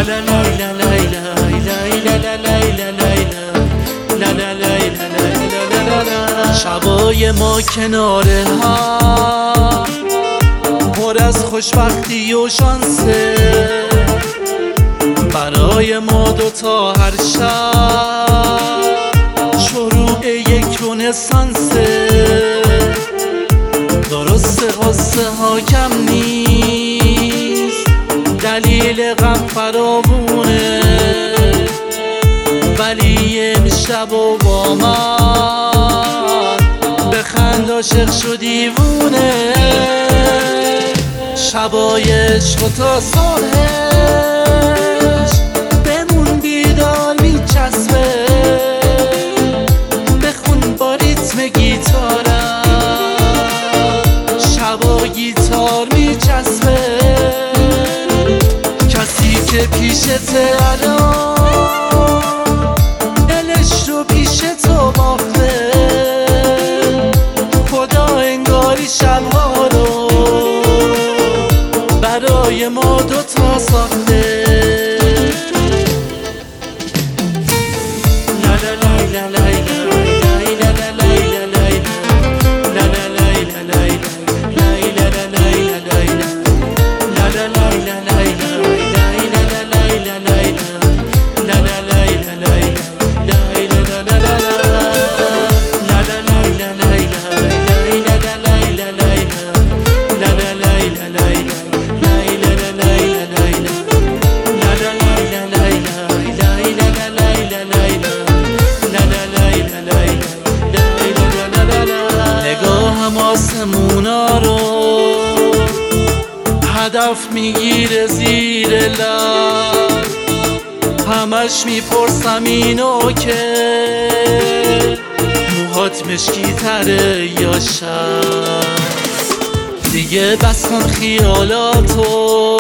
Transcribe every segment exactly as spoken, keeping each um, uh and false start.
شبای ما کنار هم پر از خوشبختی و شانسه، برای ما دوتا هر شب شروع یک رنسانسه. درسته قصه ها کم نیست، دلیل غم فراوونه، ولی امشب و با من بخند عاشق شو دیوونه. شبای عشق و تا صبحش بمون بیدار میچسبه، بخون با ریتم گیتارم شبا گیتار میچسبه. کسی که پیشته الان دلش رو پیش تو باخته، خدا انگاری شبها رو برای ما دوتا ساخته. آسمونا رو هدف میگیره زیر لب، همش میپرسم اینو که موهات مشکی تره یا شب. دیگه بس کن خیالاتو،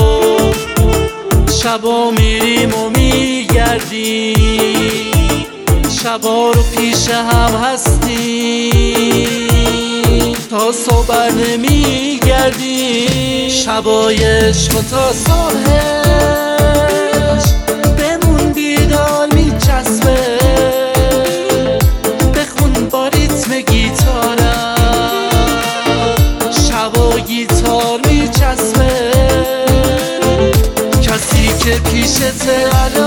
شبا میریم و میگردیم، شبا رو پیش هم هستیم تا صبح نمیگردیم. شبای عشق و تا صبحش بمون بیدار میچسبه، بخون با ریتم گیتارم شبا گیتار میچسبه. کسی که پیشته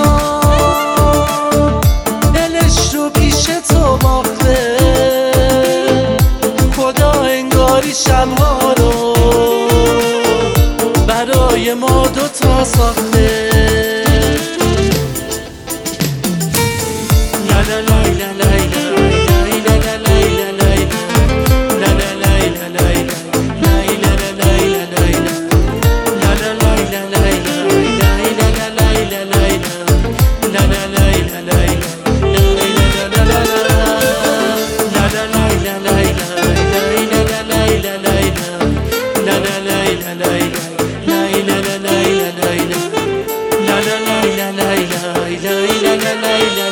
الان دلش رو پیش تو باخته، خدا انگاری شبها رو برای ما دوتا ساخته. La la la la la la la la la la la la la la